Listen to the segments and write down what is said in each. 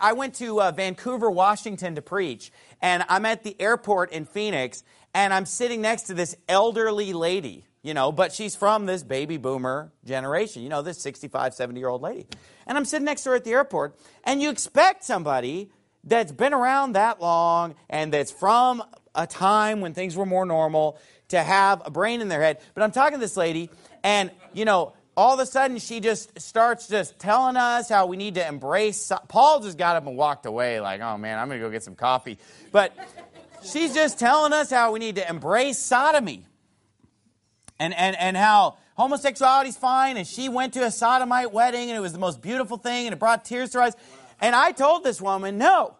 I went to Vancouver, Washington to preach, and I'm at the airport in Phoenix, and I'm sitting next to this elderly lady, but she's from this baby boomer generation, this 65, 70-year-old lady. And I'm sitting next to her at the airport, and you expect somebody that's been around that long and that's from a time when things were more normal to have a brain in their head. But I'm talking to this lady, and, all of a sudden she just starts telling us how we need to embrace. Paul just got up and walked away like, oh, man, I'm going to go get some coffee. But she's just telling us how we need to embrace sodomy and how homosexuality's fine. And she went to a sodomite wedding, and it was the most beautiful thing, and it brought tears to her eyes. And I told this woman, no.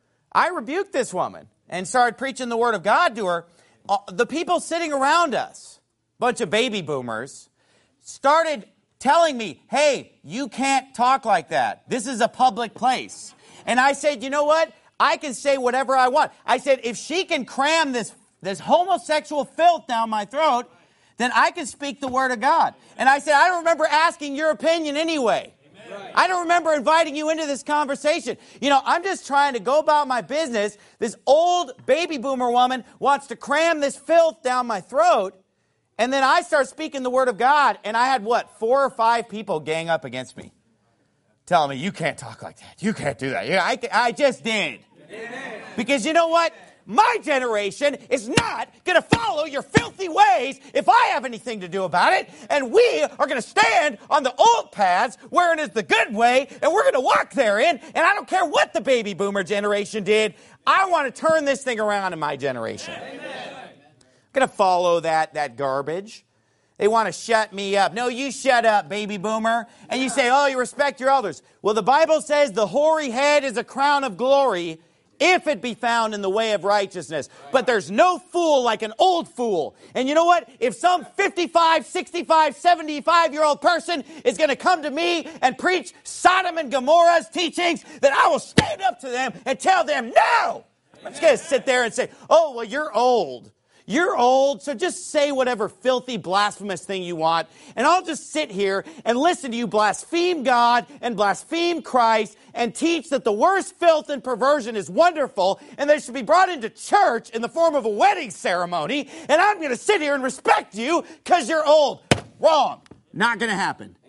I rebuked this woman and started preaching the Word of God to her. The people sitting around us, bunch of baby boomers, started telling me, hey, you can't talk like that. This is a public place. And I said, you know what? I can say whatever I want. I said, if she can cram this homosexual filth down my throat, then I can speak the Word of God. And I said, I don't remember asking your opinion anyway. Amen. I don't remember inviting you into this conversation. I'm just trying to go about my business. This old baby boomer woman wants to cram this filth down my throat. And then I start speaking the Word of God, and I had, 4 or 5 people gang up against me, telling me, you can't talk like that. You can't do that. Yeah, I just did. Amen. Because you know what? My generation is not going to follow your filthy ways if I have anything to do about it. And we are going to stand on the old paths wherein is the good way, and we're going to walk therein. And I don't care what the baby boomer generation did. I want to turn this thing around in my generation. Amen. Going to follow that garbage. They want to shut me up. No, you shut up, baby boomer. And you say, oh, you respect your elders. Well, the Bible says the hoary head is a crown of glory if it be found in the way of righteousness. But there's no fool like an old fool. And you know what? If some 55, 65, 75-year-old person is going to come to me and preach Sodom and Gomorrah's teachings, then I will stand up to them and tell them, no! I'm just going to sit there and say, oh, well, you're old. You're old, so just say whatever filthy, blasphemous thing you want, and I'll just sit here and listen to you blaspheme God and blaspheme Christ and teach that the worst filth and perversion is wonderful and they should be brought into church in the form of a wedding ceremony, and I'm going to sit here and respect you because you're old. Wrong. Not going to happen.